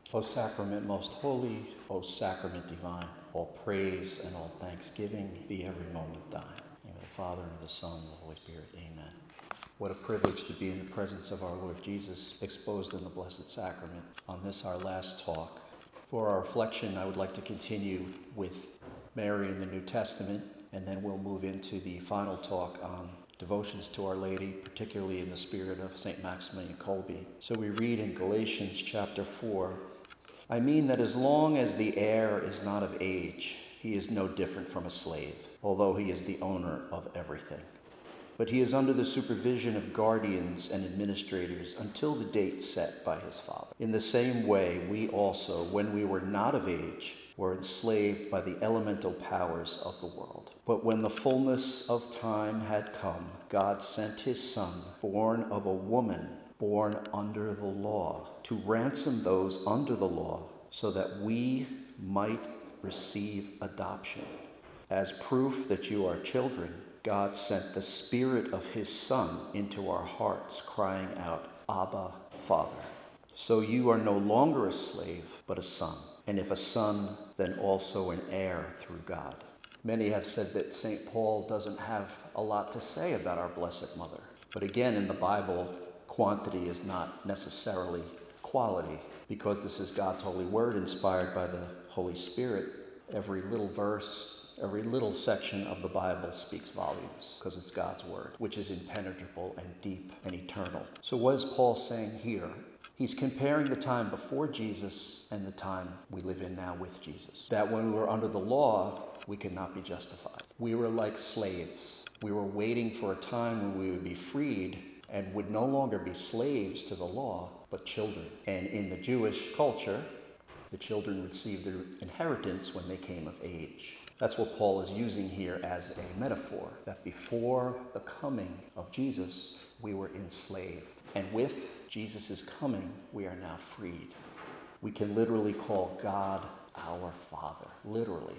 O sacrament most holy, O sacrament divine, all praise and all thanksgiving be every moment thine. In the name of the Father, and of the Son, and of the Holy Spirit. Amen. What a privilege to be in the presence of our Lord Jesus, exposed in the Blessed Sacrament, on this our last talk. For our reflection, I would like to continue with Mary in the New Testament, and then we'll move into the final talk on devotions to Our Lady, particularly in the spirit of St. Maximilian Kolbe. So we read in Galatians chapter 4, I mean that as long as the heir is not of age, he is no different from a slave, although he is the owner of everything. But he is under the supervision of guardians and administrators until the date set by his father. In the same way, we also, when we were not of age, were enslaved by the elemental powers of the world. But when the fullness of time had come, God sent his Son, born of a woman, born under the law, to ransom those under the law, so that we might receive adoption. As proof that you are children, God sent the Spirit of his Son into our hearts, crying out, Abba, Father. So you are no longer a slave, but a son. And if a son, then also an heir through God. Many have said that St. Paul doesn't have a lot to say about our Blessed Mother. But again, in the Bible, quantity is not necessarily quality. Because this is God's holy word inspired by the Holy Spirit, every little verse, every little section of the Bible speaks volumes because it's God's word, which is impenetrable and deep and eternal. So what is Paul saying here? He's comparing the time before Jesus and the time we live in now with Jesus. That when we were under the law, we could not be justified. We were like slaves. We were waiting for a time when we would be freed and would no longer be slaves to the law, but children. And in the Jewish culture, the children received their inheritance when they came of age. That's what Paul is using here as a metaphor, that before the coming of Jesus, we were enslaved. And with Jesus' coming, we are now freed. We can literally call God our Father, literally.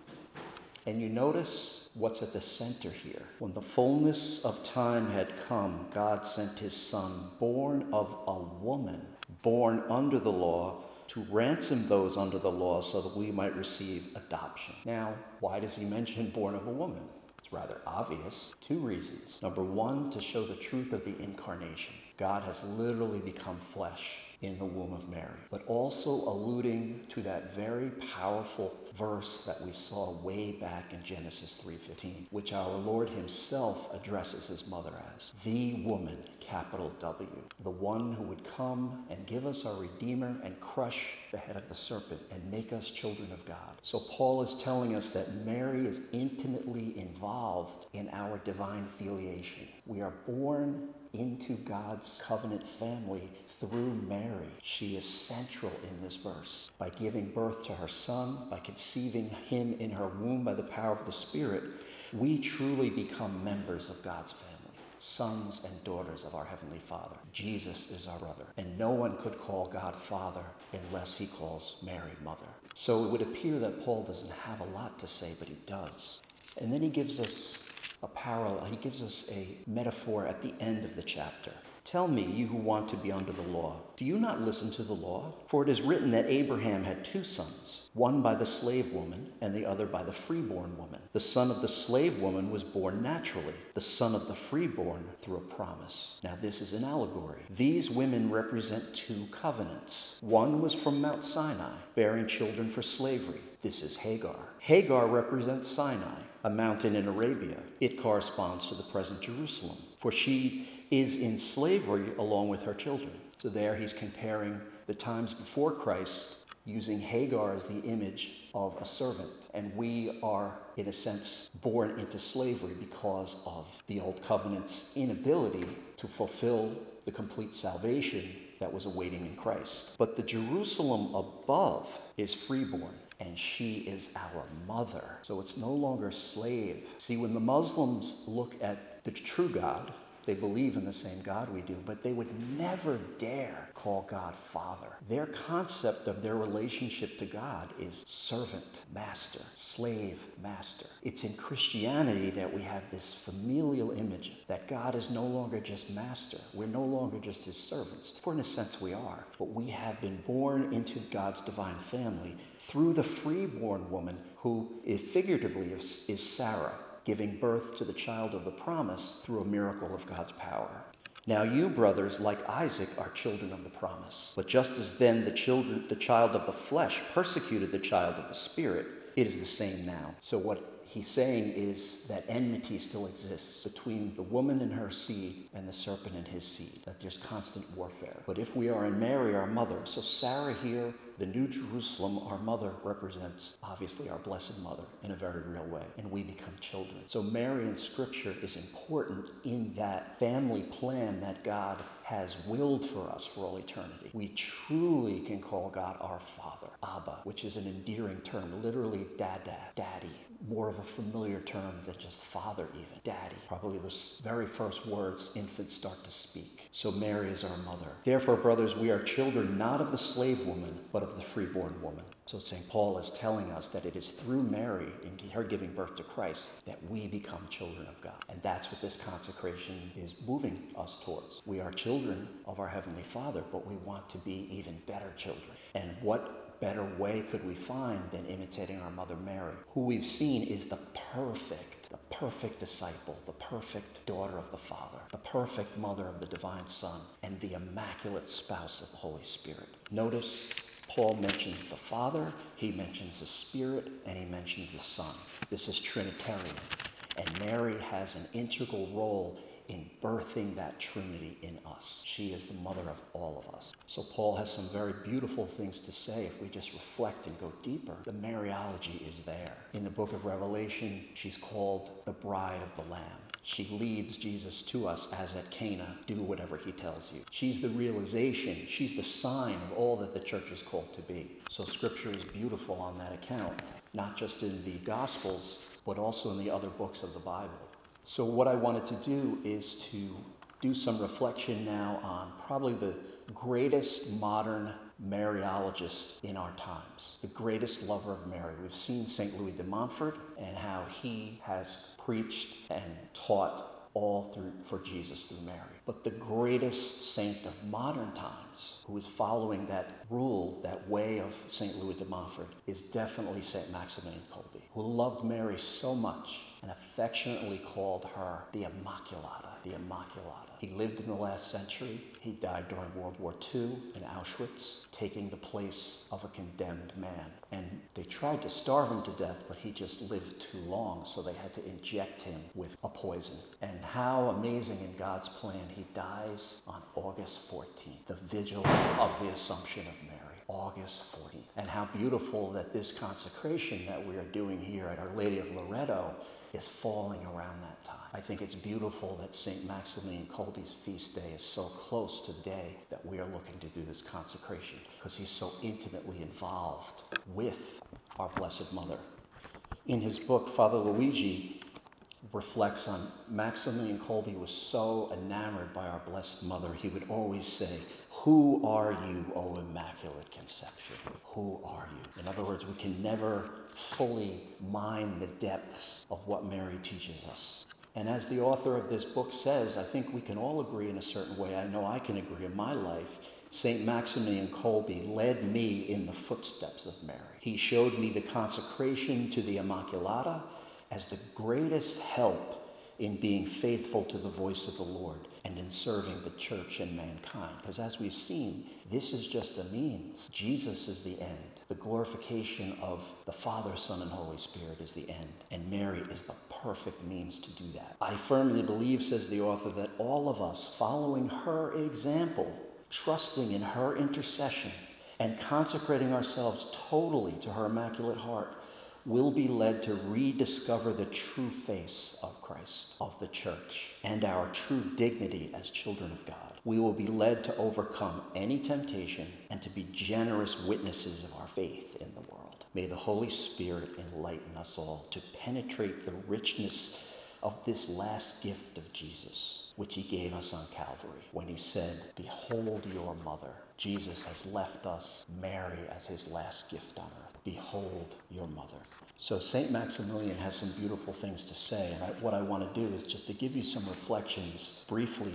And you notice what's at the center here. When the fullness of time had come, God sent his Son, born of a woman, born under the law, to ransom those under the law so that we might receive adoption. Now, why does he mention born of a woman? It's rather obvious. Two reasons. Number one, to show the truth of the incarnation. God has literally become flesh in the womb of Mary, but also alluding to that very powerful verse that we saw way back in Genesis 3:15, which our Lord himself addresses his mother as the woman, capital W, the one who would come and give us our Redeemer and crush the head of the serpent and make us children of God. So Paul is telling us that Mary is intimately involved in our divine filiation. We are born into God's covenant family through Mary. She is central in this verse. By giving birth to her son, by conceiving him in her womb by the power of the Spirit, we truly become members of God's family, sons and daughters of our Heavenly Father. Jesus is our brother, and no one could call God Father unless he calls Mary Mother. So it would appear that Paul doesn't have a lot to say, but he does. And then he gives us a parallel. He gives us a metaphor at the end of the chapter. Tell me, you who want to be under the law, do you not listen to the law? For it is written that Abraham had two sons, one by the slave woman and the other by the freeborn woman. The son of the slave woman was born naturally, the son of the freeborn through a promise. Now this is an allegory. These women represent two covenants. One was from Mount Sinai, bearing children for slavery. This is Hagar. Hagar represents Sinai, a mountain in Arabia. It corresponds to the present Jerusalem, for she is in slavery along with her children. So there he's comparing the times before Christ using Hagar as the image of a servant. And we are, in a sense, born into slavery because of the Old Covenant's inability to fulfill the complete salvation that was awaiting in Christ. But the Jerusalem above is freeborn, and she is our mother. So it's no longer slave. See, when the Muslims look at the true God, They believe in the same God we do, but they would never dare call God Father. Their concept of their relationship to God is servant, master, slave, master. It's in Christianity that we have this familial image that God is no longer just master. We're no longer just his servants. For in a sense we are, but we have been born into God's divine family through the freeborn woman who figuratively is Sarah, giving birth to the child of the promise through a miracle of God's power. Now you, brothers, like Isaac, are children of the promise. But just as then the child of the flesh persecuted the child of the spirit, it is the same now. So what he's saying is that enmity still exists between the woman and her seed and the serpent and his seed. That there's constant warfare. But if we are in Mary, our mother, so Sarah here, the New Jerusalem, our mother, represents obviously our Blessed Mother in a very real way, and we become children. So Mary in Scripture is important in that family plan that God has willed for us for all eternity. We truly can call God our Father, Abba, which is an endearing term, literally dada, daddy. More of a familiar term than just father even. Daddy. Probably the very first words infants start to speak. So Mary is our mother. Therefore, brothers, we are children not of the slave woman, but of the freeborn woman. So St. Paul is telling us that it is through Mary, in her giving birth to Christ, that we become children of God. And that's what this consecration is moving us towards. We are children of our Heavenly Father, but we want to be even better children. And what better way could we find than imitating our mother Mary, who we've seen is the perfect disciple, the perfect daughter of the Father, the perfect mother of the divine Son, and the immaculate spouse of the Holy Spirit. Notice Paul mentions the Father, he mentions the Spirit, and he mentions the Son. This is Trinitarian. And Mary has an integral role in birthing that Trinity in us. She is the mother of all of us. So Paul has some very beautiful things to say if we just reflect and go deeper. The Mariology is there. In the book of Revelation, she's called the bride of the Lamb. She leads Jesus to us as at Cana, do whatever he tells you. She's the realization, she's the sign of all that the church is called to be. So Scripture is beautiful on that account, not just in the Gospels, but also in the other books of the Bible. So what I wanted to do is to do some reflection now on probably the greatest modern Mariologist in our times, the greatest lover of Mary. We've seen St. Louis de Montfort and how he has preached and taught all for Jesus through Mary. But the greatest saint of modern times, who is following that rule, that way of St. Louis de Montfort, is definitely St. Maximilian Kolbe, who loved Mary so much and affectionately called her the Immaculata, the Immaculata. He lived in the last century. He died during World War II in Auschwitz, taking the place of a condemned man. And they tried to starve him to death, but he just lived too long, so they had to inject him with a poison. And how amazing in God's plan, he dies on August 14th, the vigil of the Assumption of Mary. August 14th. And how beautiful that this consecration that we are doing here at Our Lady of Loretto is falling around that time. I think it's beautiful that St. Maximilian Kolbe's feast day is so close to the day that we are looking to do this consecration, because he's so intimately involved with our Blessed Mother. In his book, Father Luigi reflects on Maximilian Kolbe was so enamored by our Blessed Mother, he would always say, "Who are you, O Immaculate Conception? Who are you?" In other words, we can never fully mine the depths of what Mary teaches us. And as the author of this book says, I think we can all agree in a certain way. I know I can agree in my life. St. Maximilian Kolbe led me in the footsteps of Mary. He showed me the consecration to the Immaculata as the greatest help in being faithful to the voice of the Lord and in serving the church and mankind. Because as we've seen, this is just a means. Jesus is the end. The glorification of the Father, Son, and Holy Spirit is the end. And Mary is the perfect means to do that. I firmly believe, says the author, that all of us, following her example, trusting in her intercession, and consecrating ourselves totally to her Immaculate Heart, will be led to rediscover the true face of Christ, of the church, and our true dignity as children of God. We will be led to overcome any temptation and to be generous witnesses of our faith in the world. May the Holy Spirit enlighten us all to penetrate the richness of this last gift of Jesus, which he gave us on Calvary, when he said, "Behold your mother." Jesus has left us Mary as his last gift on earth. Behold your mother. So St. Maximilian has some beautiful things to say, and what I want to do is just to give you some reflections briefly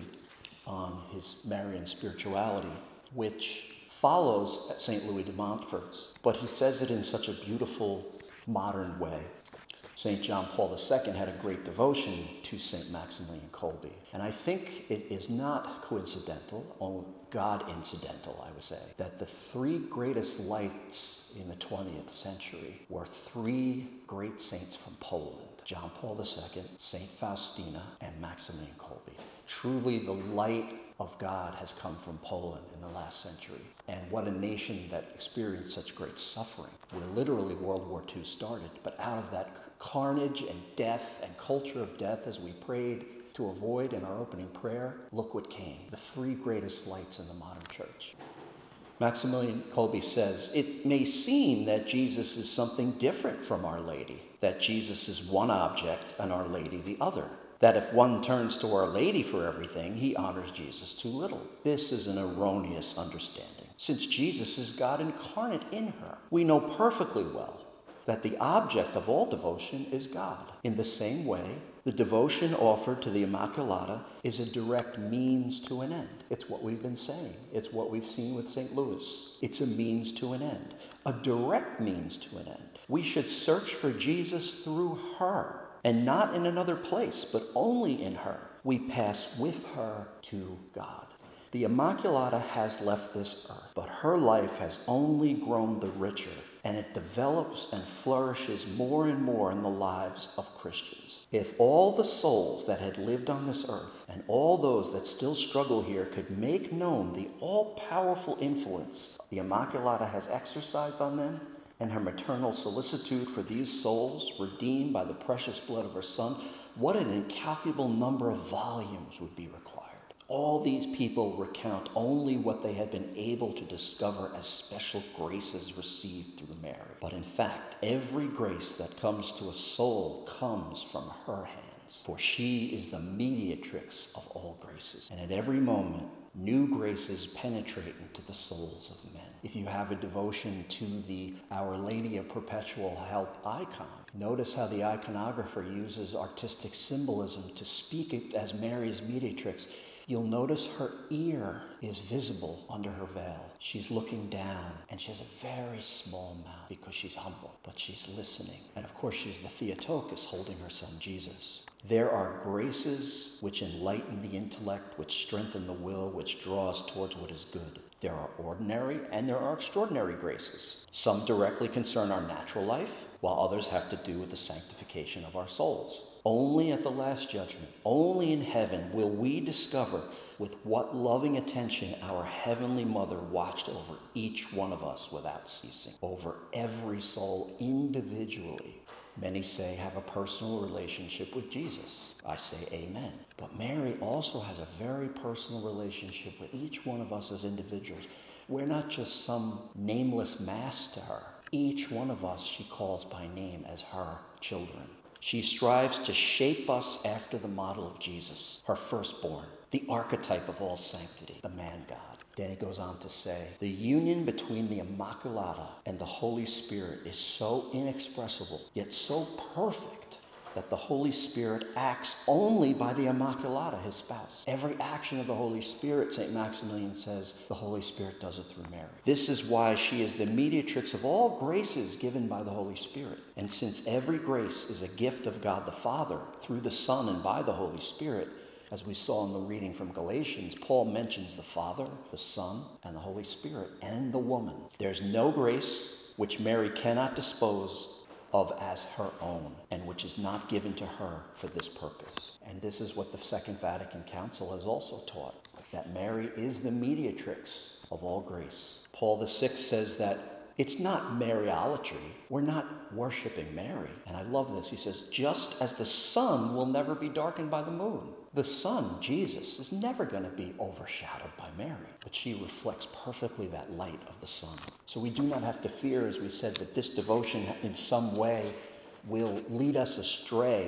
on his Marian spirituality, which follows St. Louis de Montfort's, but he says it in such a beautiful modern way. St. John Paul II had a great devotion to St. Maximilian Kolbe. And I think it is not coincidental, or God incidental, I would say, that the three greatest lights in the 20th century were three great saints from Poland: John Paul II, St. Faustina, and Maximilian Kolbe. Truly, the light of God has come from Poland in the last century. And what a nation that experienced such great suffering, where literally World War II started. But out of that carnage and death and culture of death, as we prayed to avoid in our opening prayer, look what came. The three greatest lights in the modern church. Maximilian Kolbe says, "It may seem that Jesus is something different from Our Lady, that Jesus is one object and Our Lady the other. That if one turns to Our Lady for everything, he honors Jesus too little. This is an erroneous understanding, since Jesus is God incarnate in her. We know perfectly well that the object of all devotion is God. In the same way, the devotion offered to the Immaculata is a direct means to an end." It's what we've been saying. It's what we've seen with St. Louis. It's a means to an end, a direct means to an end. We should search for Jesus through her, and not in another place, but only in her. We pass with her to God. The Immaculata has left this earth, but her life has only grown the richer, and it develops and flourishes more and more in the lives of Christians. If all the souls that had lived on this earth, and all those that still struggle here, could make known the all-powerful influence the Immaculata has exercised on them, and her maternal solicitude for these souls redeemed by the precious blood of her Son, what an incalculable number of volumes would be required. All these people recount only what they had been able to discover as special graces received through Mary. But in fact, every grace that comes to a soul comes from her hands, for she is the mediatrix of all graces. And at every moment, new graces penetrate into the souls of men. If you have a devotion to the Our Lady of Perpetual Help icon, notice how the iconographer uses artistic symbolism to speak it as Mary's mediatrix. You'll notice her ear is visible under her veil. She's looking down, and she has a very small mouth because she's humble, but she's listening. And of course, she's the Theotokos holding her son Jesus. There are graces which enlighten the intellect, which strengthen the will, which draw us towards what is good. There are ordinary and there are extraordinary graces. Some directly concern our natural life, while others have to do with the sanctification of our souls. Only at the Last Judgment, only in heaven, will we discover with what loving attention our Heavenly Mother watched over each one of us without ceasing, over every soul individually. Many say have a personal relationship with Jesus. I say amen. But Mary also has a very personal relationship with each one of us as individuals. We're not just some nameless mass to her. Each one of us she calls by name as her children. She strives to shape us after the model of Jesus, her firstborn, the archetype of all sanctity, the man God. Then he goes on to say, the union between the Immaculata and the Holy Spirit is so inexpressible, yet so perfect, that the Holy Spirit acts only by the Immaculata, his spouse. Every action of the Holy Spirit, St. Maximilian says, the Holy Spirit does it through Mary. This is why she is the mediatrix of all graces given by the Holy Spirit. And since every grace is a gift of God the Father through the Son and by the Holy Spirit, as we saw in the reading from Galatians, Paul mentions the Father, the Son, and the Holy Spirit, and the woman. There's no grace which Mary cannot dispose of as her own, and which is not given to her for this purpose. And this is what the Second Vatican Council has also taught, that Mary is the mediatrix of all grace. Paul VI says that it's not Mariolatry. We're not worshiping Mary. And I love this. He says, just as the sun will never be darkened by the moon. The Son, Jesus, is never going to be overshadowed by Mary, but she reflects perfectly that light of the Son. So we do not have to fear, as we said, that this devotion in some way will lead us astray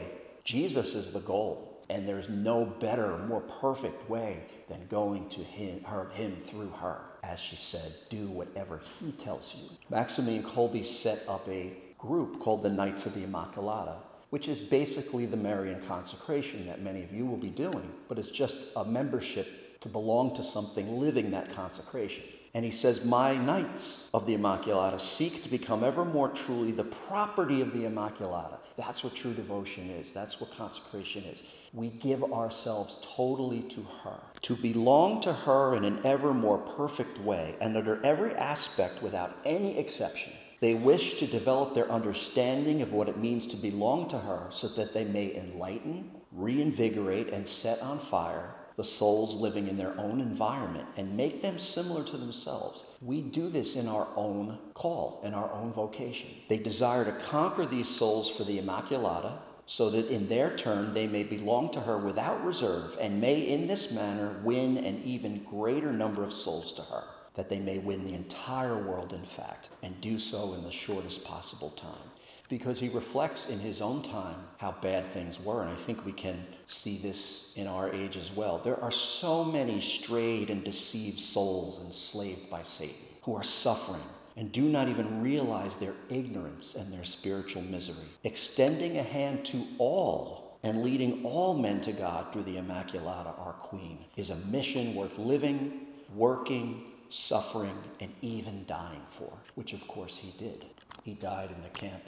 Jesus is the goal, and there's no better, more perfect way than going to him through her. As she said, do whatever he tells you. Maximilian Kolbe set up a group called the Knights of the Immaculata, which is basically the Marian consecration that many of you will be doing, but it's just a membership to belong to something living that consecration. And he says, my Knights of the Immaculata seek to become ever more truly the property of the Immaculata. That's what true devotion is. That's what consecration is. We give ourselves totally to her, to belong to her in an ever more perfect way, and under every aspect without any exception. They wish to develop their understanding of what it means to belong to her so that they may enlighten, reinvigorate, and set on fire the souls living in their own environment and make them similar to themselves. We do this in our own call, in our own vocation. They desire to conquer these souls for the Immaculata so that in their turn they may belong to her without reserve and may in this manner win an even greater number of souls to her, that they may win the entire world in fact, and do so in the shortest possible time. Because he reflects in his own time how bad things were, and I think we can see this in our age as well. There are so many strayed and deceived souls enslaved by Satan who are suffering and do not even realize their ignorance and their spiritual misery. Extending a hand to all and leading all men to God through the Immaculata, our Queen, is a mission worth living, working, suffering, and even dying for, which of course he did. He died in the camp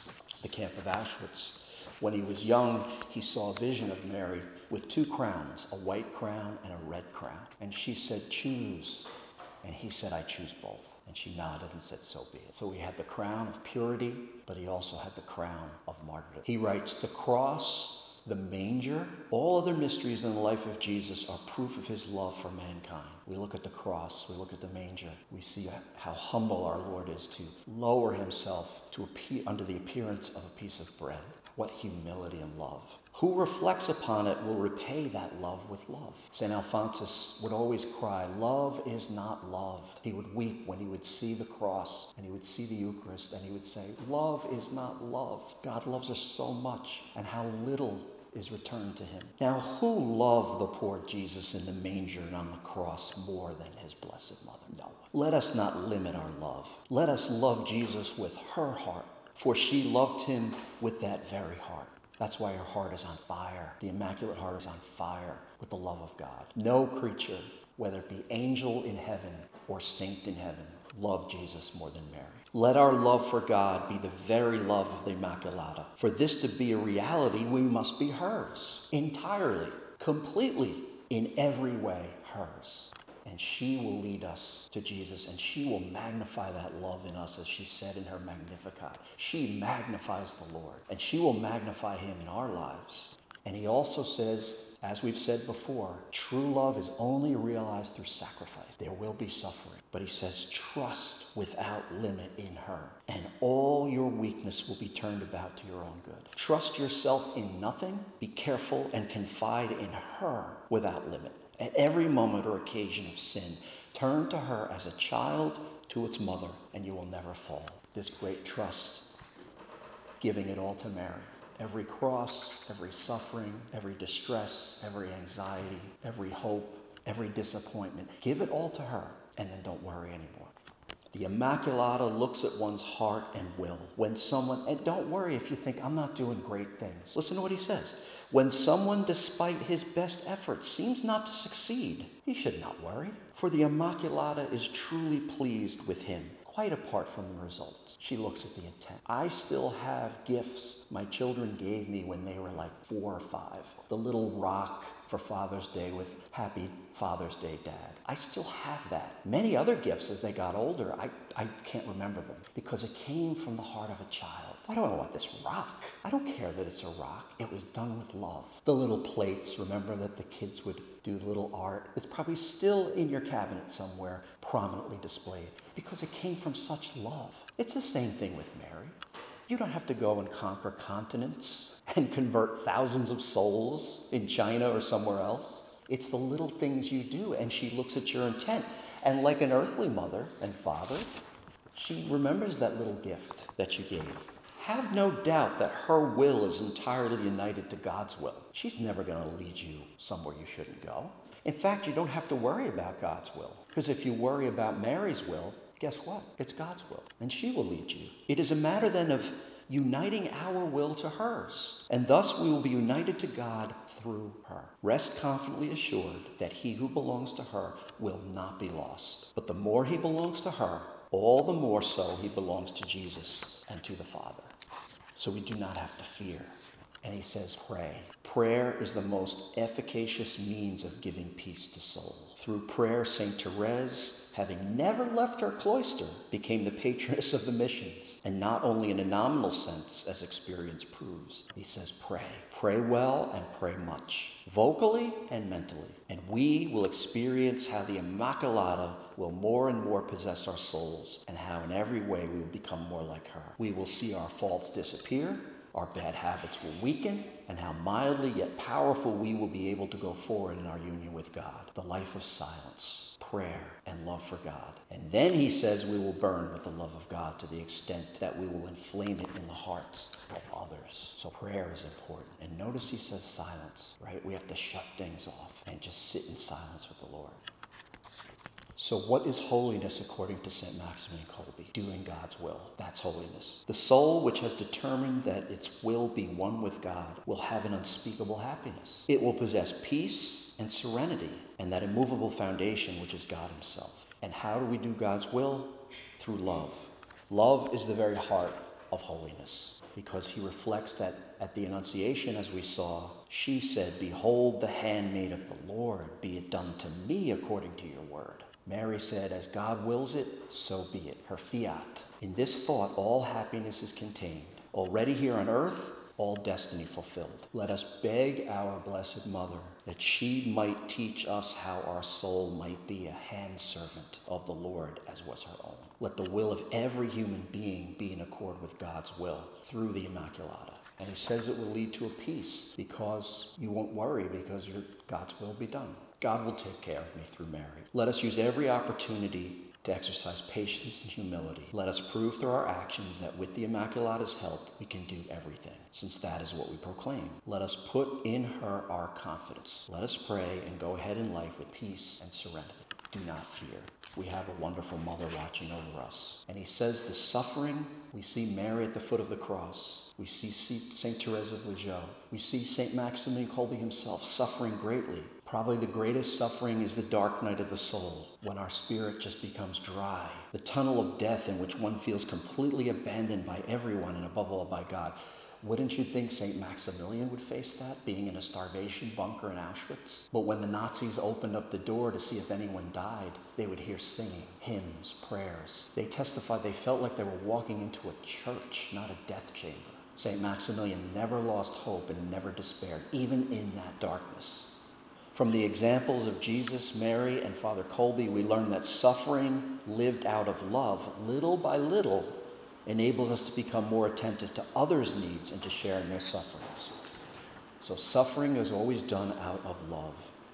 of Auschwitz. When he was young, he saw a vision of Mary with two crowns, a white crown and a red crown. And she said, choose. And he said, I choose both. And she nodded and said, so be it. So he had the crown of purity, but he also had the crown of martyrdom. He writes, the cross, the manger, all other mysteries in the life of Jesus are proof of his love for mankind. We look at the cross, we look at the manger, we see how humble our Lord is to lower himself to appear under the appearance of a piece of bread. What humility and love. Who reflects upon it will repay that love with love. St. Alphonsus would always cry, love is not loved. He would weep when he would see the cross and he would see the Eucharist and he would say, love is not loved. God loves us so much, and how little is returned to him. Now, who loved the poor Jesus in the manger and on the cross more than his blessed mother? No one. Let us not limit our love. Let us love Jesus with her heart, for she loved him with that very heart. That's why her heart is on fire. The Immaculate Heart is on fire with the love of God. No creature, whether it be angel in heaven or saint in heaven, loved Jesus more than Mary. Let our love for God be the very love of the Immaculata. For this to be a reality, we must be hers, entirely, completely, in every way hers. And she will lead us to Jesus, and she will magnify that love in us, as she said in her Magnificat. She magnifies the Lord, and she will magnify him in our lives. And he also says, as we've said before, true love is only realized through sacrifice. There will be suffering. But he says, trust without limit in her, and all your weakness will be turned about to your own good. Trust yourself in nothing. Be careful and confide in her without limit. At every moment or occasion of sin, turn to her as a child to its mother, and you will never fall. This great trust, giving it all to Mary. Every cross, every suffering, every distress, every anxiety, every hope, every disappointment, give it all to her, and then don't worry anymore. The Immaculata looks at one's heart and will. When someone, and don't worry if you think, I'm not doing great things. Listen to what he says. When someone, despite his best efforts, seems not to succeed, he should not worry, for the Immaculata is truly pleased with him, quite apart from the results. She looks at the intent. I still have gifts my children gave me when they were like 4 or 5. The little rock for Father's Day with Happy Father's Day, Dad. I still have that. Many other gifts as they got older, I can't remember them because it came from the heart of a child. Why do I want this rock? I don't care that it's a rock. It was done with love. The little plates, remember that the kids would do little art? It's probably still in your cabinet somewhere, prominently displayed, because it came from such love. It's the same thing with Mary. You don't have to go and conquer continents and convert thousands of souls in China or somewhere else. It's the little things you do, and she looks at your intent. And like an earthly mother and father, she remembers that little gift that you gave. have no doubt that her will is entirely united to God's will. She's never going to lead you somewhere you shouldn't go. In fact, you don't have to worry about God's will, because if you worry about Mary's will, guess what? It's God's will, and she will lead you. It is a matter then of uniting our will to hers, and thus we will be united to God through her. Rest confidently assured that he who belongs to her will not be lost, but the more he belongs to her, all the more so he belongs to Jesus and to the Father. So we do not have to fear. And he says, pray. Prayer is the most efficacious means of giving peace to souls. Through prayer, St. Therese, having never left her cloister, became the patroness of the missions. And not only in a nominal sense, as experience proves. He says, pray. Pray well and pray much, vocally and mentally. And we will experience how the Immaculata will more and more possess our souls, and how in every way we will become more like her. We will see our faults disappear, our bad habits will weaken, and how mildly yet powerful we will be able to go forward in our union with God. The life of silence, prayer, and love for God. And then he says we will burn with the love of God to the extent that we will inflame it in the hearts of others. So prayer is important. And notice he says silence, right? We have to shut things off and just sit in silence with the Lord. So what is holiness according to St. Maximilian Kolbe? Doing God's will. That's holiness. The soul which has determined that its will be one with God will have an unspeakable happiness. It will possess peace and serenity and that immovable foundation which is God himself. And how do we do God's will? Through love. Love is the very heart of holiness, because he reflects that at the Annunciation, as we saw, she said, "Behold the handmaid of the Lord, be it done to me according to your word." Mary said, as God wills it, so be it, her fiat. In this thought, all happiness is contained. Already here on earth, all destiny fulfilled. Let us beg our Blessed Mother that she might teach us how our soul might be a handservant of the Lord as was her own. Let the will of every human being be in accord with God's will through the Immaculata. And he says it will lead to a peace, because you won't worry, because God's will be done. God will take care of me through Mary. Let us use every opportunity to exercise patience and humility. Let us prove through our actions that with the Immaculata's help, we can do everything, since that is what we proclaim. Let us put in her our confidence. Let us pray and go ahead in life with peace and serenity. Do not fear. We have a wonderful mother watching over us. And he says the suffering, we see Mary at the foot of the cross. We see St. Therese of Lisieux. We see St. Maximilian Kolbe himself suffering greatly. Probably the greatest suffering is the dark night of the soul, when our spirit just becomes dry. The tunnel of death in which one feels completely abandoned by everyone and above all by God. Wouldn't you think St. Maximilian would face that, being in a starvation bunker in Auschwitz? But when the Nazis opened up the door to see if anyone died, they would hear singing, hymns, prayers. They testified they felt like they were walking into a church, not a death chamber. St. Maximilian never lost hope and never despaired, even in that darkness. From the examples of Jesus, Mary, and Father Kolbe, we learn that suffering lived out of love, little by little, enables us to become more attentive to others' needs and to share in their sufferings. So suffering is always done out of love.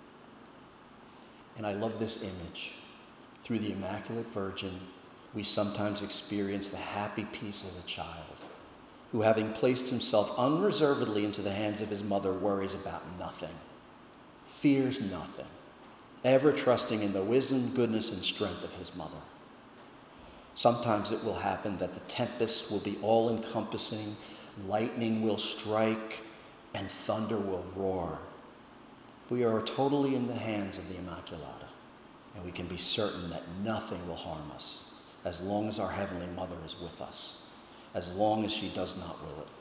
And I love this image. Through the Immaculate Virgin, we sometimes experience the happy peace of a child who, having placed himself unreservedly into the hands of his mother, worries about nothing, fears nothing, ever trusting in the wisdom, goodness, and strength of his mother. Sometimes it will happen that the tempest will be all-encompassing, lightning will strike, and thunder will roar. We are totally in the hands of the Immaculata, and we can be certain that nothing will harm us as long as our Heavenly Mother is with us, as long as she does not will it.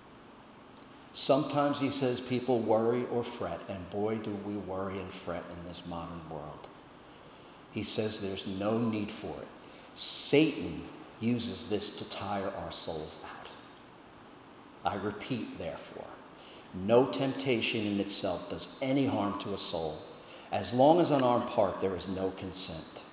Sometimes, he says, people worry or fret, and boy, do we worry and fret in this modern world. He says there's no need for it. Satan uses this to tire our souls out. I repeat, therefore, no temptation in itself does any harm to a soul, as long as on our part there is no consent.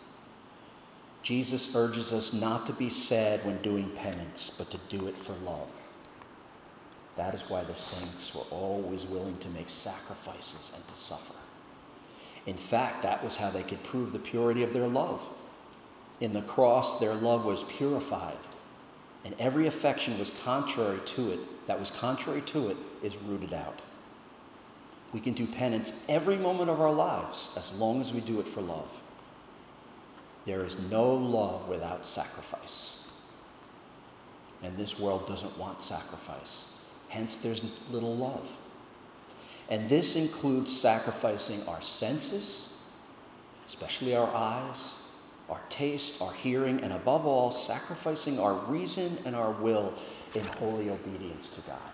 Jesus urges us not to be sad when doing penance, but to do it for love. That is why the saints were always willing to make sacrifices and to suffer. In fact, that was how they could prove the purity of their love. In the cross, their love was purified. And every affection was contrary to it, that was contrary to it, is rooted out. We can do penance every moment of our lives as long as we do it for love. There is no love without sacrifice. And this world doesn't want sacrifice. Hence, there's little love. And this includes sacrificing our senses, especially our eyes, our taste, our hearing, and above all, sacrificing our reason and our will in holy obedience to God.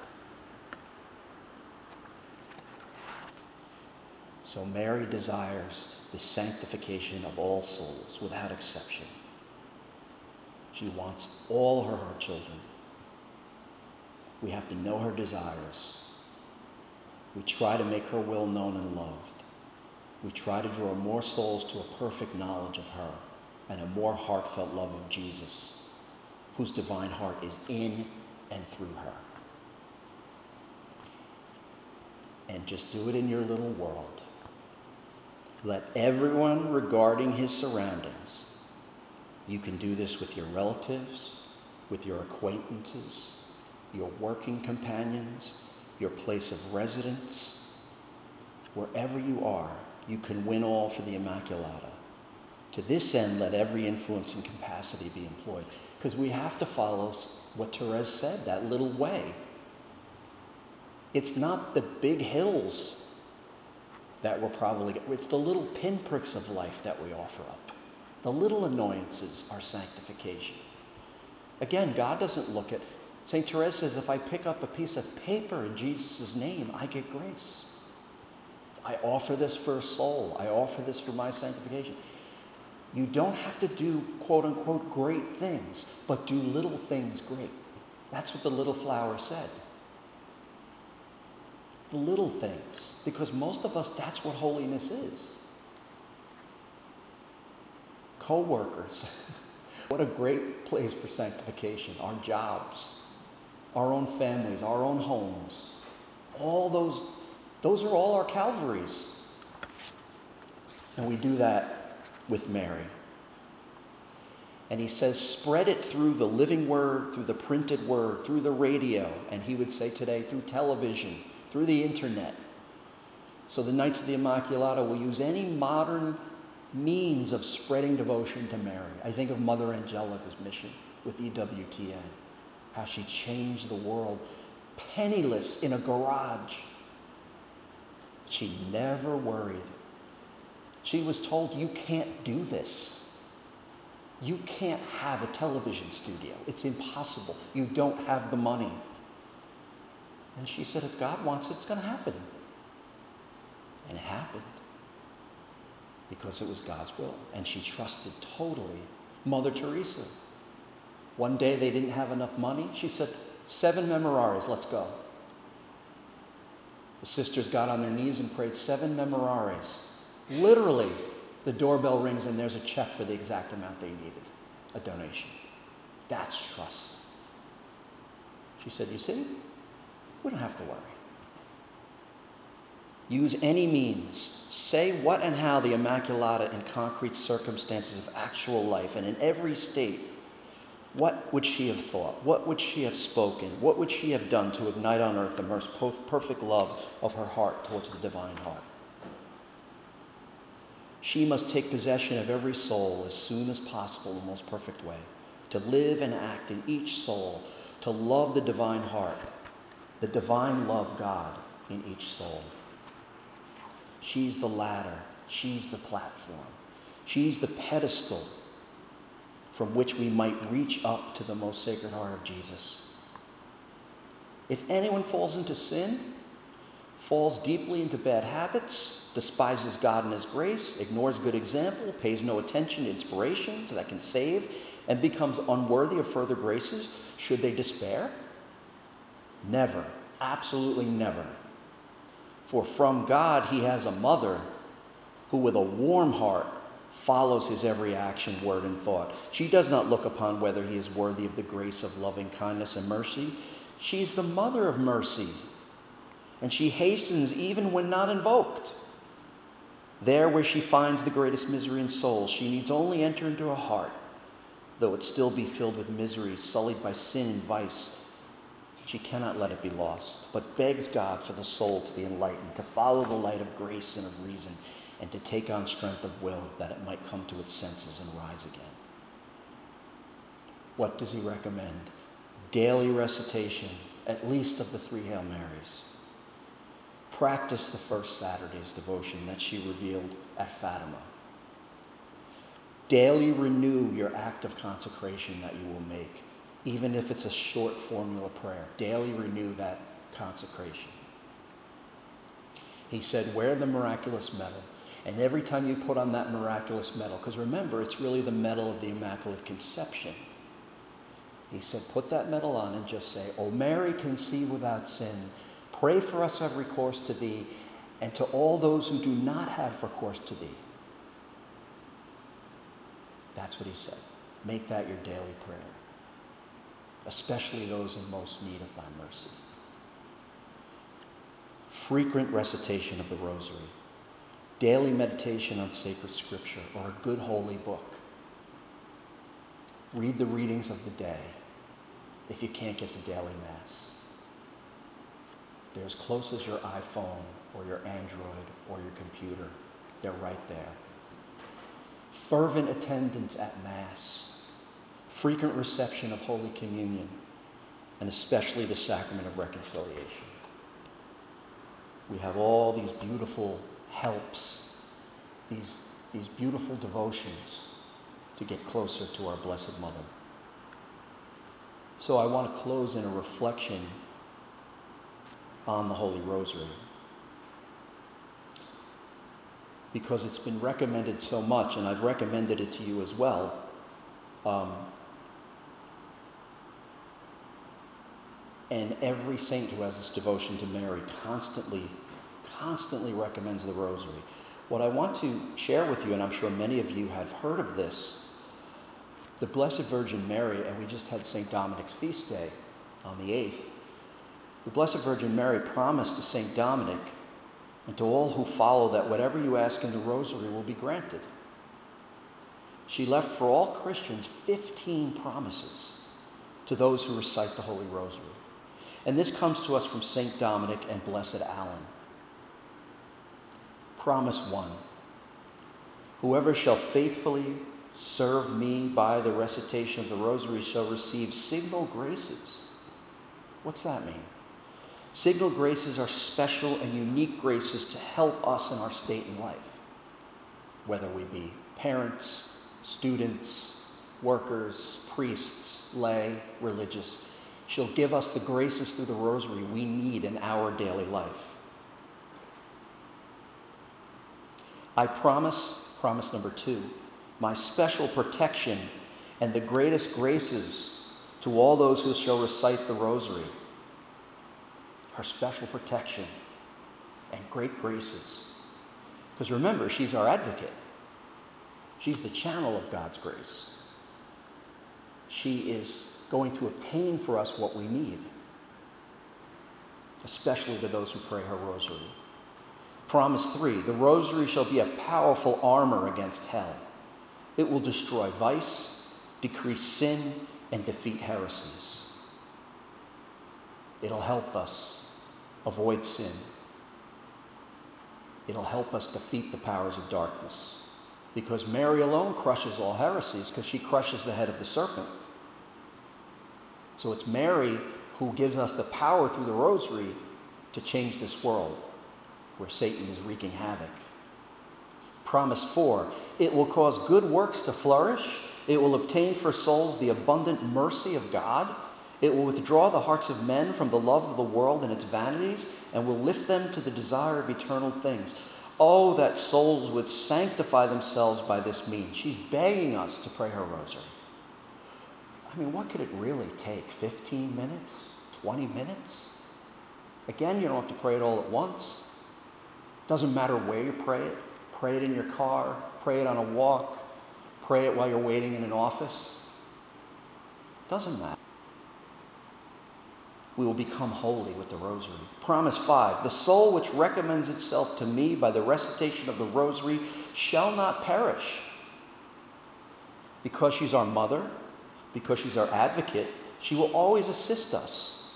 So Mary desires the sanctification of all souls without exception. She wants all her children. We have to know her desires. We try to make her will known and loved. We try to draw more souls to a perfect knowledge of her and a more heartfelt love of Jesus, whose divine heart is in and through her. And just do it in your little world. Let everyone regarding his surroundings. You can do this with your relatives, with your acquaintances, your working companions, your place of residence. Wherever you are, you can win all for the Immaculata. To this end, let every influence and capacity be employed. Because we have to follow what Therese said, that little way. It's not the big hills that we're probably, it's the little pinpricks of life that we offer up. The little annoyances are sanctification. Again, God doesn't look at, St. Therese says, if I pick up a piece of paper in Jesus' name, I get grace. I offer this for a soul. I offer this for my sanctification. You don't have to do, quote unquote, great things, but do little things great. That's what the little flower said. The little things. Because most of us, that's what holiness is. Co-workers. What a great place for sanctification. Our jobs, our own families, our own homes. All those are all our Calvaries. And we do that with Mary. And he says, spread it through the living word, through the printed word, through the radio, and he would say today, through television, through the internet. So the Knights of the Immaculata will use any modern means of spreading devotion to Mary. I think of Mother Angelica's mission with EWTN, how she changed the world, penniless in a garage. She never worried. She was told, you can't do this. You can't have a television studio. It's impossible. You don't have the money. And she said, if God wants it, it's going to happen. And it happened. Because it was God's will. And she trusted totally Mother Teresa. One day they didn't have enough money. She said, 7 memoraries, let's go. The sisters got on their knees and prayed 7 memoraries. Literally, the doorbell rings and there's a check for the exact amount they needed, a donation. That's trust. She said, you see, we don't have to worry. Use any means. Say what and how the Immaculata in concrete circumstances of actual life and in every state. What would she have thought? What would she have spoken? What would she have done to ignite on earth the most perfect love of her heart towards the divine heart? She must take possession of every soul as soon as possible in the most perfect way, to live and act in each soul, to love the divine heart, the divine love God in each soul. She's the ladder. She's the platform. She's the pedestal from which we might reach up to the most sacred heart of Jesus. If anyone falls into sin, falls deeply into bad habits, despises God and his grace, ignores good example, pays no attention to inspirations that can save, and becomes unworthy of further graces, should they despair? Never. Absolutely never. For from God he has a mother who with a warm heart follows his every action, word, and thought. She does not look upon whether he is worthy of the grace of loving kindness and mercy. She's the mother of mercy, and she hastens even when not invoked. There where she finds the greatest misery in souls, she needs only enter into a heart Though it still be filled with misery, sullied by sin and vice, she cannot let it be lost, but begs God for the soul to be enlightened, to follow the light of grace and of reason, and to take on strength of will, that it might come to its senses and rise again. What does he recommend? Daily recitation, at least of the 3 Hail Marys. Practice the first Saturday's devotion that she revealed at Fatima. Daily renew your act of consecration that you will make, even if it's a short formula prayer. Daily renew that consecration. He said, wear the miraculous medal. And every time you put on that miraculous medal, because remember, it's really the medal of the Immaculate Conception. He said, put that medal on and just say, O Mary, conceived without sin, pray for us who have recourse to thee, and to all those who do not have recourse to thee. That's what he said. Make that your daily prayer, especially those in most need of thy mercy. Frequent recitation of the Rosary, daily meditation on sacred scripture or a good holy book. Read the readings of the day if you can't get to daily Mass. They're as close as your iPhone or your Android or your computer. They're right there. Fervent attendance at Mass, frequent reception of Holy Communion, and especially the Sacrament of Reconciliation. We have all these beautiful helps, these beautiful devotions to get closer to our Blessed Mother. So I want to close in a reflection on the Holy Rosary, because it's been recommended so much, and I've recommended it to you as well. And every saint who has this devotion to Mary constantly recommends the Rosary. What I want to share with you, and I'm sure many of you have heard of this, the Blessed Virgin Mary, and we just had St. Dominic's feast day on the 8th. The Blessed Virgin Mary promised to St. Dominic and to all who follow that whatever you ask in the Rosary will be granted. She left for all Christians 15 promises to those who recite the Holy Rosary. And this comes to us from St. Dominic and Blessed Alan. Promise 1. Whoever shall faithfully serve me by the recitation of the Rosary shall receive signal graces. What's that mean? Signal graces are special and unique graces to help us in our state in life, whether we be parents, students, workers, priests, lay, religious. She'll give us the graces through the Rosary we need in our daily life. I promise number 2, my special protection and the greatest graces to all those who shall recite the Rosary. Her special protection and great graces. Because remember, she's our advocate. She's the channel of God's grace. She is going to obtain for us what we need, especially to those who pray her Rosary. Promise 3, the Rosary shall be a powerful armor against hell. It will destroy vice, decrease sin, and defeat heresies. It'll help us avoid sin. It'll help us defeat the powers of darkness, because Mary alone crushes all heresies, because she crushes the head of the serpent. So it's Mary who gives us the power through the Rosary to change this world where Satan is wreaking havoc. Promise 4, it will cause good works to flourish. It will obtain for souls the abundant mercy of God. It will withdraw the hearts of men from the love of the world and its vanities, and will lift them to the desire of eternal things. Oh, that souls would sanctify themselves by this means. She's begging us to pray her Rosary. I mean, what could it really take? 15 minutes? 20 minutes? Again, you don't have to pray it all at once. Doesn't matter where you pray it. Pray it in your car. Pray it on a walk. Pray it while you're waiting in an office. Doesn't matter. We will become holy with the Rosary. Promise 5, the soul which recommends itself to me by the recitation of the Rosary shall not perish. Because she's our mother, because she's our advocate, she will always assist us.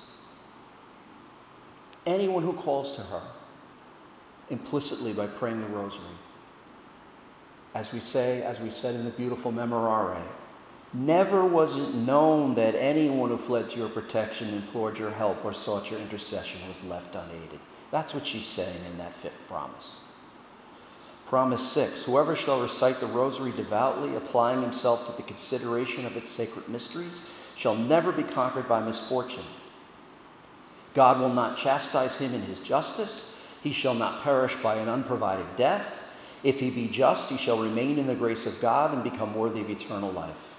Anyone who calls to her, implicitly by praying the rosary. As we said in the beautiful Memorare, never was it known that anyone who fled to your protection, implored your help, or sought your intercession was left unaided. That's what she's saying in that fifth promise. Promise 6, whoever shall recite the rosary devoutly, applying himself to the consideration of its sacred mysteries, shall never be conquered by misfortune. God will not chastise him in his justice. He shall not perish by an unprovided death. If he be just, he shall remain in the grace of God and become worthy of eternal life.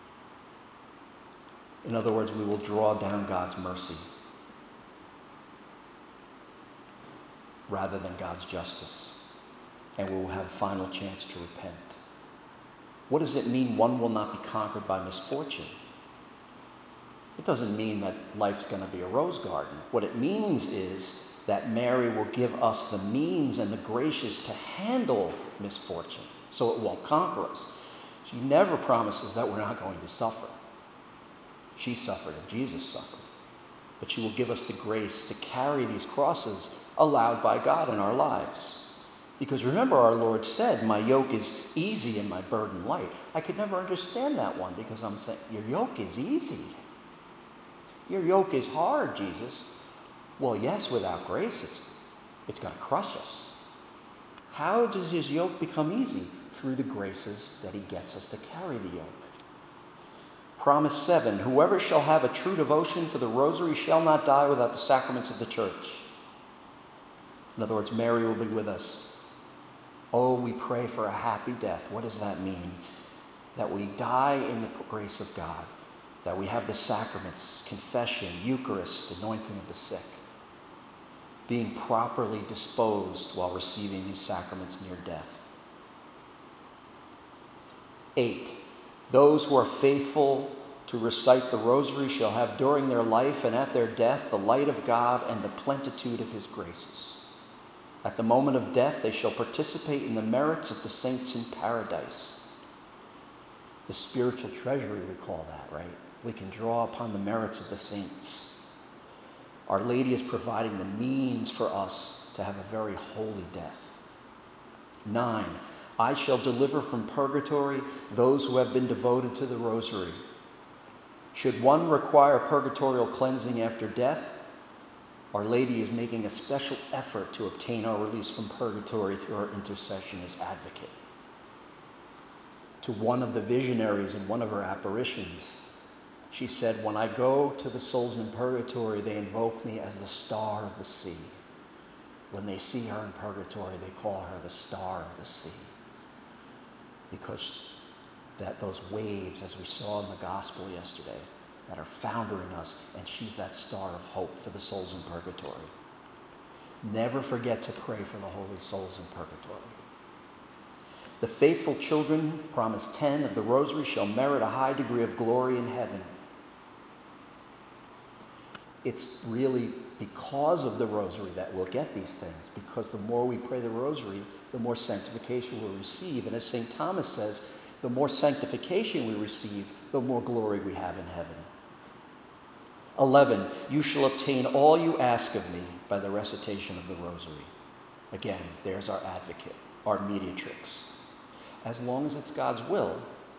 In other words, we will draw down God's mercy rather than God's justice. And we will have a final chance to repent. What does it mean one will not be conquered by misfortune? It doesn't mean that life's going to be a rose garden. What it means is that Mary will give us the means and the graces to handle misfortune so it won't conquer us. She never promises that we're not going to suffer. She suffered and Jesus suffered. But she will give us the grace to carry these crosses allowed by God in our lives. Because remember, our Lord said, my yoke is easy and my burden light. I could never understand that one because I'm saying, your yoke is easy. Your yoke is hard, Jesus. Well, yes, without grace, it's going to crush us. How does his yoke become easy? Through the graces that he gets us to carry the yoke. Promise 7, whoever shall have a true devotion for the rosary shall not die without the sacraments of the church. In other words, Mary will be with us. Oh, we pray for a happy death. What does that mean? That we die in the grace of God. That we have the sacraments, confession, Eucharist, anointing of the sick. Being properly disposed while receiving these sacraments near death. 8, those who are faithful to recite the rosary shall have during their life and at their death the light of God and the plenitude of his graces. At the moment of death, they shall participate in the merits of the saints in paradise. The spiritual treasury, we call that, right? We can draw upon the merits of the saints. Our Lady is providing the means for us to have a very holy death. 9, I shall deliver from purgatory those who have been devoted to the rosary. Should one require purgatorial cleansing after death, Our Lady is making a special effort to obtain our release from purgatory through our intercession as advocate. To one of the visionaries in one of her apparitions, she said, when I go to the souls in purgatory, they invoke me as the star of the sea. When they see her in purgatory, they call her the star of the sea. Because those waves, as we saw in the gospel yesterday, that are foundering us, and she's that star of hope for the souls in purgatory. Never forget to pray for the holy souls in purgatory. The faithful children, promise 10, of the rosary shall merit a high degree of glory in heaven. It's really because of the rosary that we'll get these things, because the more we pray the rosary, the more sanctification we'll receive. And as St. Thomas says, the more sanctification we receive, the more glory we have in heaven. 11, you shall obtain all you ask of me by the recitation of the rosary. Again, there's our advocate, our mediatrix. As long as it's God's will,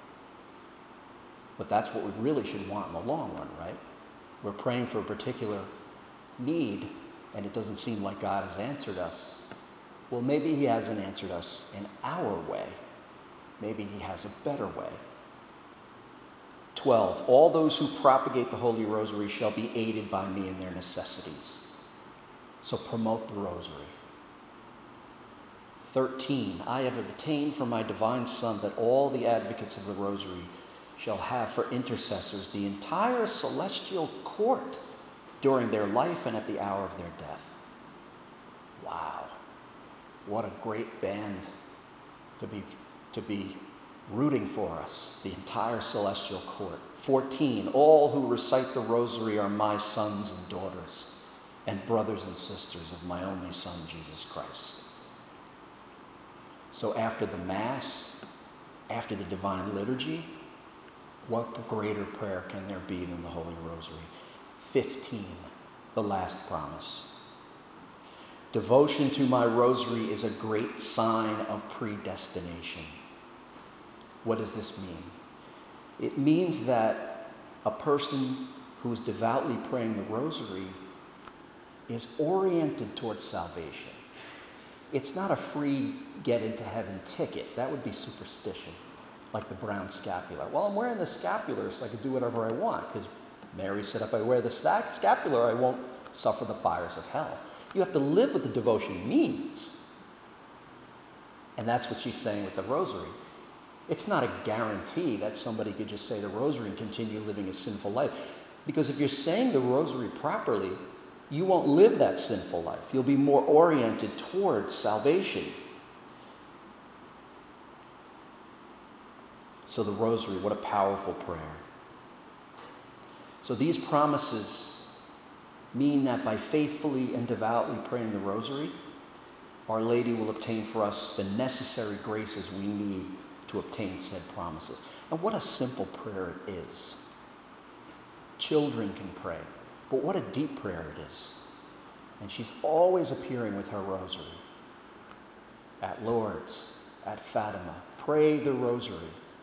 but that's what we really should want in the long run, right? We're praying for a particular need, and it doesn't seem like God has answered us. Well, maybe he hasn't answered us in our way. Maybe he has a better way. 12, all those who propagate the Holy Rosary shall be aided by me in their necessities. So promote the Rosary. 13, I have obtained from my divine Son that all the advocates of the Rosary shall have for intercessors the entire celestial court during their life and at the hour of their death. Wow. What a great band to be rooting for us, the entire celestial court. 14, all who recite the rosary are my sons and daughters and brothers and sisters of my only Son, Jesus Christ. So after the Mass, after the Divine Liturgy, What greater prayer can there be than the Holy Rosary? 15, the last promise. Devotion to my rosary is a great sign of predestination. What does this mean? It means that a person who is devoutly praying the rosary is oriented towards salvation. It's not a free get into heaven ticket. That would be superstition, like the brown scapular. Well, I'm wearing the scapular so I can do whatever I want, because Mary said if I wear the scapular, I won't suffer the fires of hell. You have to live what the devotion means. And that's what she's saying with the rosary. It's not a guarantee that somebody could just say the rosary and continue living a sinful life. Because if you're saying the rosary properly, you won't live that sinful life. You'll be more oriented towards salvation. So the rosary, what a powerful prayer. So these promises mean that by faithfully and devoutly praying the rosary, Our Lady will obtain for us the necessary graces we need to obtain said promises. And what a simple prayer it is. Children can pray, but what a deep prayer it is. And she's always appearing with her rosary. At Lourdes, at Fatima, pray the rosary.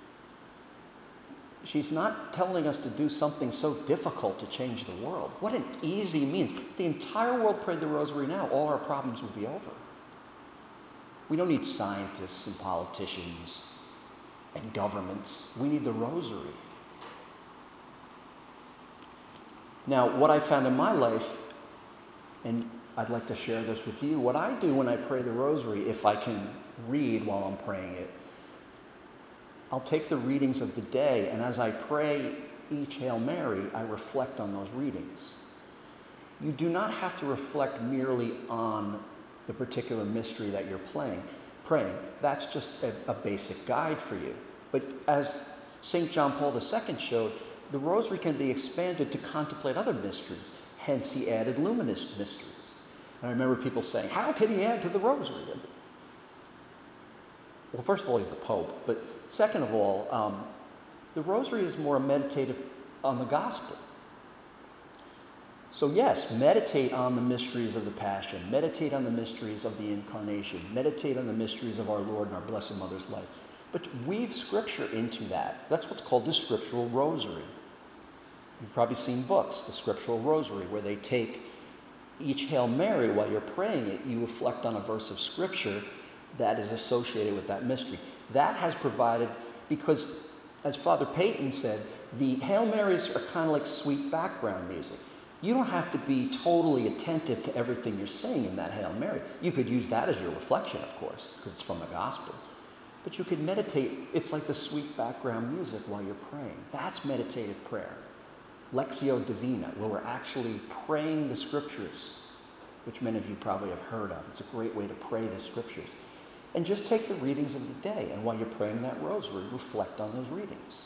She's not telling us to do something so difficult to change the world. What an easy means. If the entire world prayed the rosary now, all our problems would be over. We don't need scientists and politicians and governments. We need the rosary. Now, what I found in my life, and I'd like to share this with you, what I do when I pray the rosary, if I can read while I'm praying it, I'll take the readings of the day, and as I pray each Hail Mary, I reflect on those readings. You do not have to reflect merely on the particular mystery that you're praying. That's just a basic guide for you. But as St. John Paul II showed, the rosary can be expanded to contemplate other mysteries. Hence, he added luminous mysteries. And I remember people saying, how can he add to the rosary? Well, first of all, he's the Pope. But second of all, the rosary is more meditative on the gospel. So yes, meditate on the mysteries of the Passion. Meditate on the mysteries of the Incarnation. Meditate on the mysteries of our Lord and our Blessed Mother's life. But weave Scripture into that. That's what's called the Scriptural Rosary. You've probably seen books, the Scriptural Rosary, where they take each Hail Mary, while you're praying it, you reflect on a verse of Scripture that is associated with that mystery. That has provided, because as Father Peyton said, the Hail Marys are kind of like sweet background music. You don't have to be totally attentive to everything you're saying in that Hail Mary. You could use that as your reflection, of course, because it's from the gospel. But you could meditate. It's like the sweet background music while you're praying. That's meditative prayer. Lectio Divina, where we're actually praying the Scriptures, which many of you probably have heard of. It's a great way to pray the Scriptures. And just take the readings of the day, and while you're praying that rosary, reflect on those readings.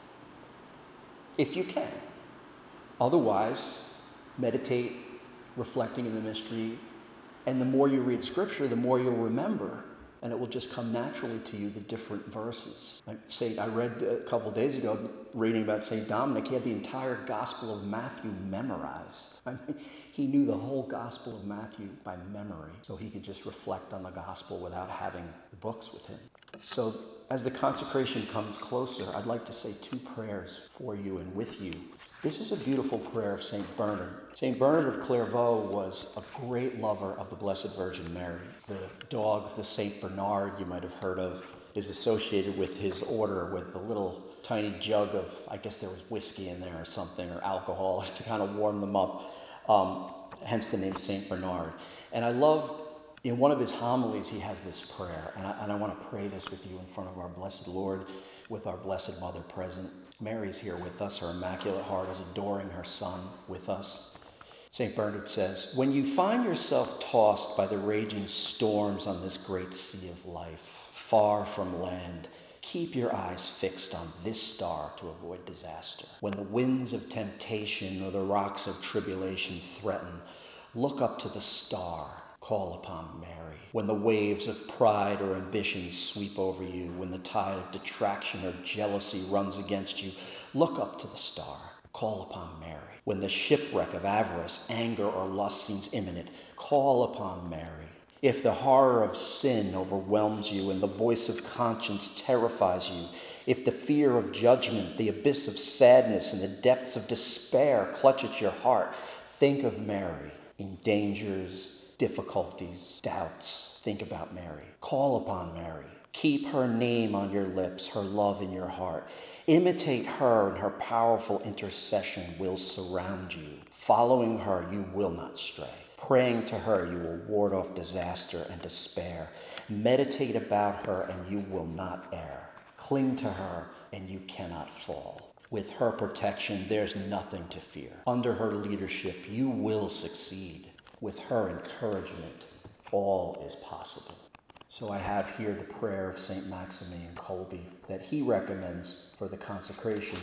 If you can. Otherwise, meditate, reflecting in the mystery, and the more you read Scripture, the more you'll remember, and it will just come naturally to you, the different verses. I read a couple days ago, reading about St. Dominic, he had the entire Gospel of Matthew memorized. He knew the whole Gospel of Matthew by memory, so he could just reflect on the Gospel without having the books with him. So as the consecration comes closer, I'd like to say two prayers for you and with you. This is a beautiful prayer of St. Bernard. St. Bernard of Clairvaux was a great lover of the Blessed Virgin Mary. The dog, the St. Bernard, you might have heard of, is associated with his order with the little tiny jug of, I guess there was whiskey in there or something, or alcohol to kind of warm them up. Hence the name St. Bernard. And I love, in one of his homilies, he has this prayer, and I want to pray this with you in front of our Blessed Lord, with our Blessed Mother present. Mary's here with us. Her Immaculate Heart is adoring her Son with us. St. Bernard says, when you find yourself tossed by the raging storms on this great sea of life, far from land, keep your eyes fixed on this star to avoid disaster. When the winds of temptation or the rocks of tribulation threaten, look up to the star. Call upon Mary. When the waves of pride or ambition sweep over you, when the tide of detraction or jealousy runs against you, Look up to the star. Call upon Mary. When the shipwreck of avarice, anger, or lust seems imminent, call upon Mary. If the horror of sin overwhelms you and the voice of conscience terrifies you, if the fear of judgment, the abyss of sadness, and the depths of despair clutch at your heart, think of Mary. In dangers, difficulties, doubts, think about Mary. Call upon Mary. Keep her name on your lips, her love in your heart. Imitate her, and her powerful intercession will surround you. Following her, you will not stray. Praying to her, you will ward off disaster and despair. Meditate about her, and you will not err. Cling to her, and you cannot fall. With her protection, there's nothing to fear. Under her leadership, you will succeed. With her encouragement, all is possible. So I have here the prayer of St. Maximilian Kolbe that he recommends for the consecration.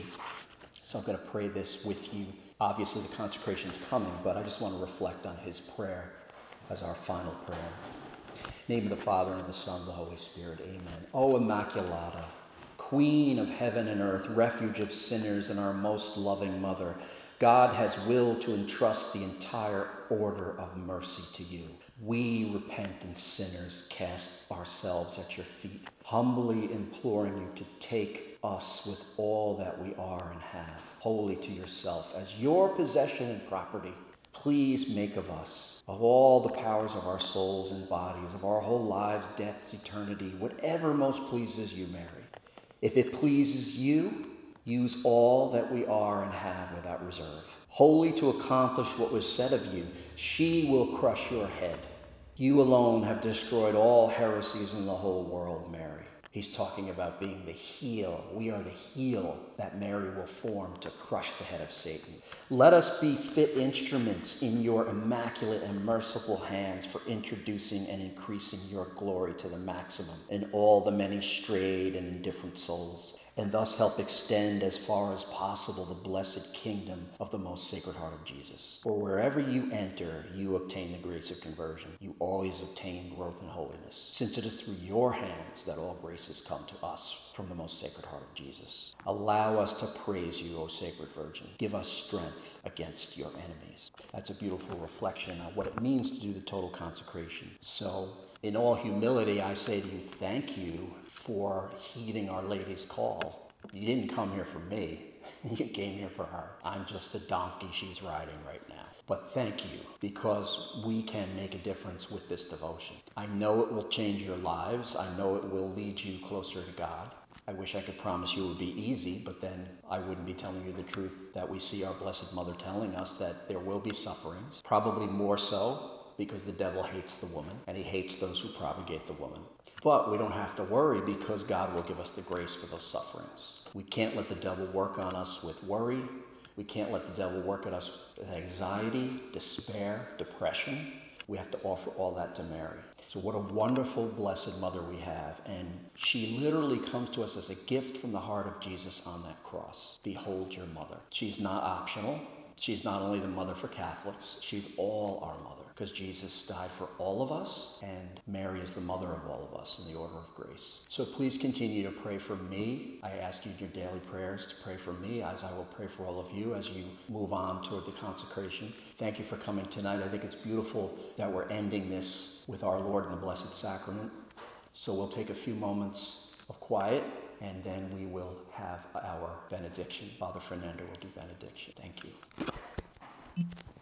So I'm going to pray this with you. Obviously, the consecration's coming, but I just want to reflect on his prayer as our final prayer. In the name of the Father, and of the Son, and of the Holy Spirit. Amen. O Immaculata, Queen of heaven and earth, refuge of sinners, and our most loving Mother, God has willed to entrust the entire order of mercy to you. We, repentant sinners, cast ourselves at your feet, humbly imploring you to take us with all that we are and have, wholly to yourself, as your possession and property. Please make of us, of all the powers of our souls and bodies, of our whole lives, deaths, eternity, whatever most pleases you, Mary. If it pleases you, use all that we are and have without reserve. Wholly to accomplish what was said of you, she will crush your head. You alone have destroyed all heresies in the whole world, Mary. He's talking about being the heel. We are the heel that Mary will form to crush the head of Satan. Let us be fit instruments in your immaculate and merciful hands for introducing and increasing your glory to the maximum in all the many strayed and indifferent souls, and thus help extend as far as possible the blessed kingdom of the most Sacred Heart of Jesus. For wherever you enter, you obtain the grace of conversion. You always obtain growth in holiness, since it is through your hands that all graces come to us from the most Sacred Heart of Jesus. Allow us to praise you, O Sacred Virgin. Give us strength against your enemies. That's a beautiful reflection on what it means to do the total consecration. So, in all humility, I say to you, thank you for heeding Our Lady's call. You didn't come here for me. You came here for her. I'm just a donkey she's riding right now. But thank you, because we can make a difference with this devotion. I know it will change your lives. I know it will lead you closer to God. I wish I could promise you it would be easy, but then I wouldn't be telling you the truth that we see our Blessed Mother telling us, that there will be sufferings, probably more so because the devil hates the woman, and he hates those who propagate the woman. But we don't have to worry, because God will give us the grace for those sufferings. We can't let the devil work on us with worry. We can't let the devil work at us with anxiety, despair, depression. We have to offer all that to Mary. So what a wonderful Blessed Mother we have. And she literally comes to us as a gift from the heart of Jesus on that cross. Behold your mother. She's not optional. She's not only the mother for Catholics, she's all our mother, because Jesus died for all of us, and Mary is the mother of all of us in the order of grace. So please continue to pray for me. I ask you in your daily prayers to pray for me, as I will pray for all of you as you move on toward the consecration. Thank you for coming tonight. I think it's beautiful that we're ending this with our Lord in the Blessed Sacrament. So we'll take a few moments of quiet, and then we will have our benediction. Father Fernando will do benediction. Thank you.